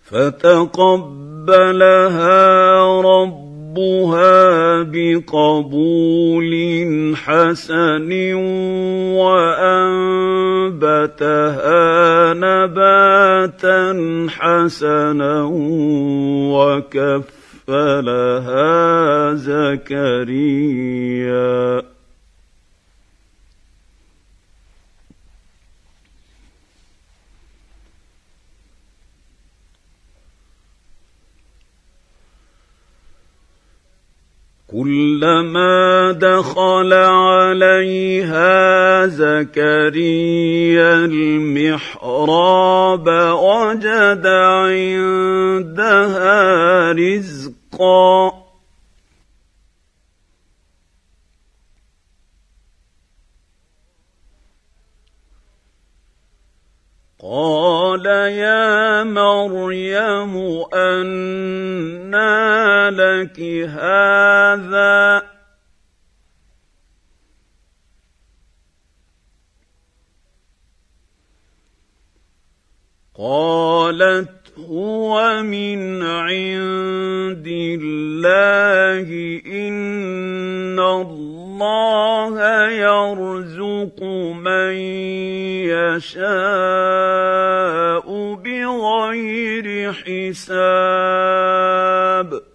فتقبلها ربها بقبول حسن وأنبتها نباتا حسنا وكفلها زكريا. كلما دخل عليها زكريا المحراب وجد عندها رزقا قال يا مريم أنى لك هذا قالت هو من عند الله إن الله يرزق من يشاء بغير حساب.